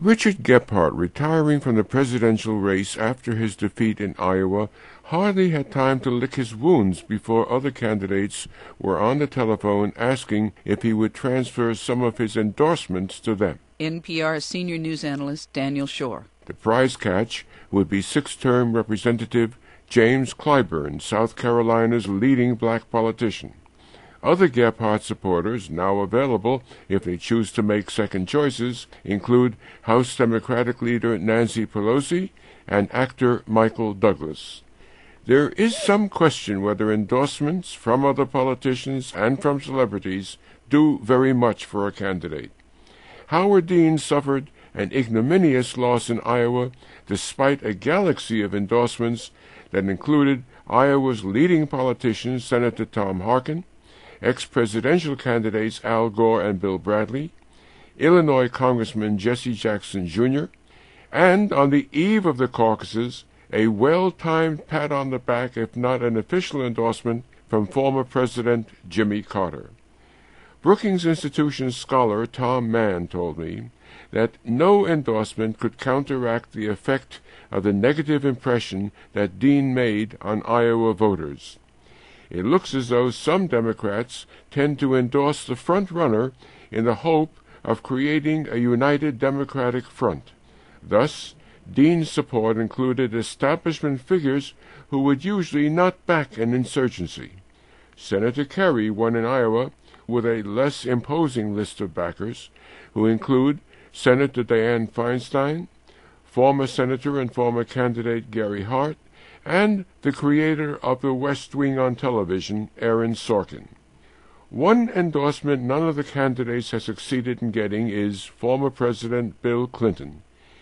Richard Gephardt, retiring from the presidential race after his defeat in Iowa, hardly had time to lick his wounds before other candidates were on the telephone asking if he would transfer some of his endorsements to them. NPR senior news analyst Daniel Schorr. The prize catch would be six-term Representative James Clyburn, South Carolina's leading black politician. Other Gephardt supporters, now available if they choose to make second choices, include House Democratic leader Nancy Pelosi and actor Michael Douglas. There is some question whether endorsements from other politicians and from celebrities do very much for a candidate. Howard Dean suffered an ignominious loss in Iowa despite a galaxy of endorsements that included Iowa's leading politicians, Senator Tom Harkin, ex-presidential candidates Al Gore and Bill Bradley, Illinois Congressman Jesse Jackson Jr., and on the eve of the caucuses, a well-timed pat on the back, if not an official endorsement, from former President Jimmy Carter. Brookings Institution scholar Tom Mann told me that no endorsement could counteract the effect of the negative impression that Dean made on Iowa voters. It looks as though some Democrats tend to endorse the front-runner in the hope of creating a united Democratic front. Thus, Dean's support included establishment figures who would usually not back an insurgency. Senator Kerry won in Iowa with a less imposing list of backers, who include Senator Dianne Feinstein, former Senator and former candidate Gary Hart, and the creator of The West Wing on television, Aaron Sorkin. One endorsement none of the candidates has succeeded in getting is former President Bill Clinton.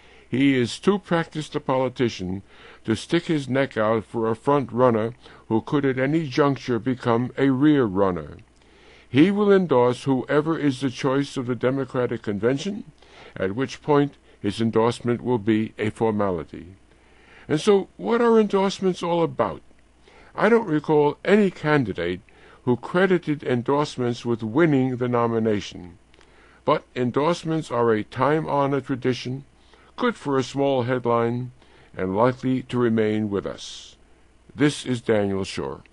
He is too practiced a politician to stick his neck out for a front runner who could at any juncture become a rear runner. He will endorse whoever is the choice of the Democratic Convention, at which point his endorsement will be a formality. And so, what are endorsements all about? I don't recall any candidate who credited endorsements with winning the nomination. But endorsements are a time-honored tradition, good for a small headline, and likely to remain with us. This is Daniel Schorr.